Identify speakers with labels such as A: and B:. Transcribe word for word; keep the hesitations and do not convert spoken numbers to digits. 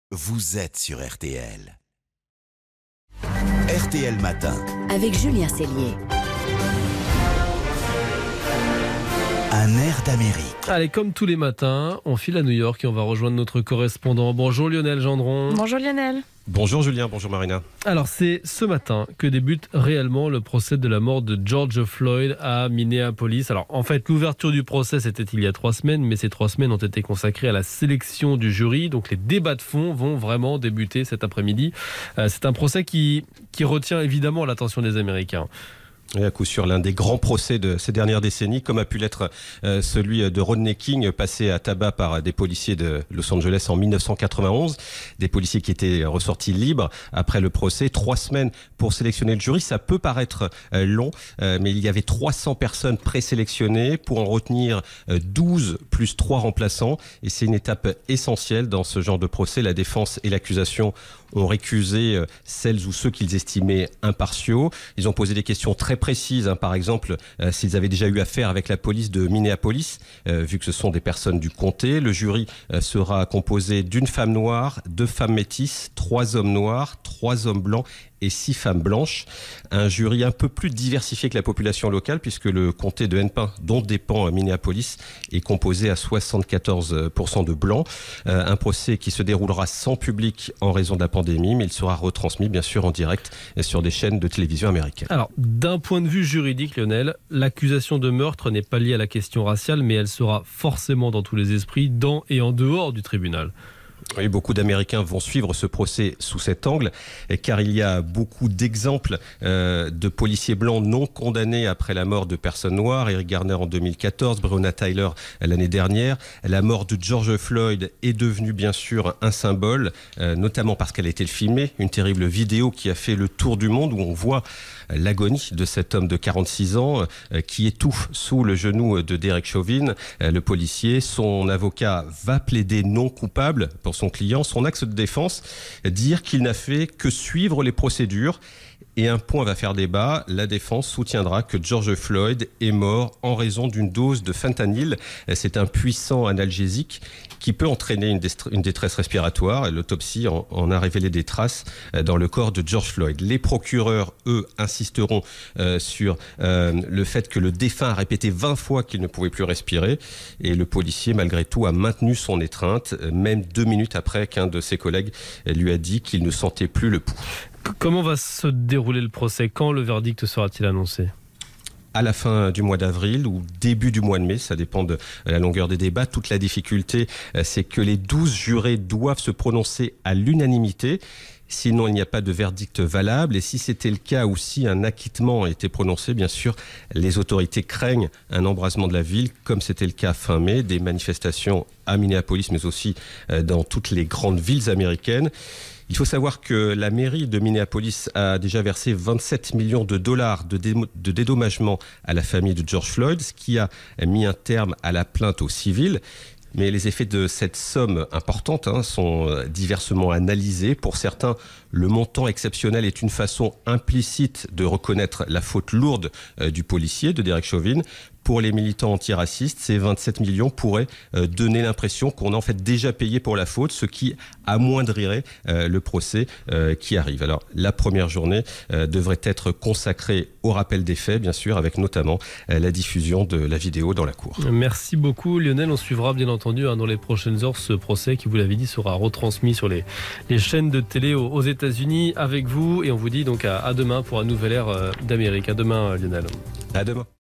A: Vous êtes sur R T L. R T L Matin.
B: Avec Julien Cellier.
A: Un air d'Amérique.
C: Allez, comme tous les matins, on file à New York et on va rejoindre notre correspondant. Bonjour Lionel Gendron.
D: Bonjour Lionel.
E: Bonjour Julien, bonjour Marina.
C: Alors c'est ce matin que débute réellement le procès de la mort de George Floyd à Minneapolis. Alors en fait l'ouverture du procès c'était il y a trois semaines, mais ces trois semaines ont été consacrées à la sélection du jury. Donc les débats de fond vont vraiment débuter cet après-midi. Euh, c'est un procès qui, qui retient évidemment l'attention des Américains.
E: Et à coup sûr, l'un des grands procès de ces dernières décennies, comme a pu l'être euh, celui de Rodney King, passé à tabac par des policiers de Los Angeles en dix-neuf cent quatre-vingt-onze. Des policiers qui étaient ressortis libres après le procès. Trois semaines pour sélectionner le jury, ça peut paraître euh, long, euh, mais il y avait trois cents personnes présélectionnées pour en retenir euh, douze plus trois remplaçants. Et c'est une étape essentielle dans ce genre de procès. La défense et l'accusation ont récusé euh, celles ou ceux qu'ils estimaient impartiaux. Ils ont posé des questions très précises, hein, par exemple euh, s'ils avaient déjà eu affaire avec la police de Minneapolis, euh, vu que ce sont des personnes du comté. Le jury euh, sera composé d'une femme noire, deux femmes métisses, trois hommes noirs, trois hommes blancs et six femmes blanches. Un jury un peu plus diversifié que la population locale, puisque le comté de Hennepin, dont dépend Minneapolis, est composé à soixante-quatorze pour cent de blancs. Euh, un procès qui se déroulera sans public en raison de la pandémie, mais il sera retransmis bien sûr en direct sur des chaînes de télévision américaines.
C: Alors, d'un point de vue juridique, Lionel, l'accusation de meurtre n'est pas liée à la question raciale, mais elle sera forcément dans tous les esprits, dans et en dehors du tribunal.
E: Oui, beaucoup d'Américains vont suivre ce procès sous cet angle, car il y a beaucoup d'exemples euh, de policiers blancs non condamnés après la mort de personnes noires. Eric Garner en deux mille quatorze, Breonna Taylor l'année dernière. La mort de George Floyd est devenue bien sûr un symbole, euh, notamment parce qu'elle a été filmée. Une terrible vidéo qui a fait le tour du monde où on voit l'agonie de cet homme de quarante-six ans euh, qui étouffe sous le genou de Derek Chauvin, euh, le policier. Son avocat va plaider non coupable pour son client. Son axe de défense, dire qu'il n'a fait que suivre les procédures. Et un point va faire débat, la défense soutiendra que George Floyd est mort en raison d'une dose de fentanyl. C'est un puissant analgésique qui peut entraîner une, dest- une détresse respiratoire. L'autopsie en, en a révélé des traces dans le corps de George Floyd. Les procureurs, eux, insisteront euh, sur euh, le fait que le défunt a répété vingt fois qu'il ne pouvait plus respirer. Et le policier, malgré tout, a maintenu son étreinte, même deux minutes après qu'un de ses collègues lui a dit qu'il ne sentait plus le pouls.
C: Comment va se dérouler le procès? Quand le verdict sera-t-il annoncé?
E: À la fin du mois d'avril ou début du mois de mai, ça dépend de la longueur des débats. Toute la difficulté, c'est que les douze jurés doivent se prononcer à l'unanimité. Sinon, il n'y a pas de verdict valable. Et si c'était le cas ou si un acquittement a été prononcé, bien sûr, les autorités craignent un embrasement de la ville, comme c'était le cas fin mai, des manifestations à Minneapolis, mais aussi dans toutes les grandes villes américaines. Il faut savoir que la mairie de Minneapolis a déjà versé vingt-sept millions de dollars de, dé- de dédommagement à la famille de George Floyd, ce qui a mis un terme à la plainte aux civils. Mais les effets de cette somme importante hein, sont diversement analysés. Pour certains, le montant exceptionnel est une façon implicite de reconnaître la faute lourde euh, du policier, de Derek Chauvin. Pour les militants antiracistes, ces vingt-sept millions pourraient euh, donner l'impression qu'on a en fait déjà payé pour la faute, ce qui amoindrirait euh, le procès euh, qui arrive. Alors, la première journée euh, devrait être consacrée au rappel des faits, bien sûr, avec notamment euh, la diffusion de la vidéo dans la cour.
C: Merci beaucoup Lionel, on suivra bien entendu hein, dans les prochaines heures ce procès qui, vous l'avez dit, sera retransmis sur les, les chaînes de télé aux, aux États-Unis avec vous, et on vous dit donc à, à demain pour un nouvel air euh, d'Amérique. À demain Lionel.
E: À demain.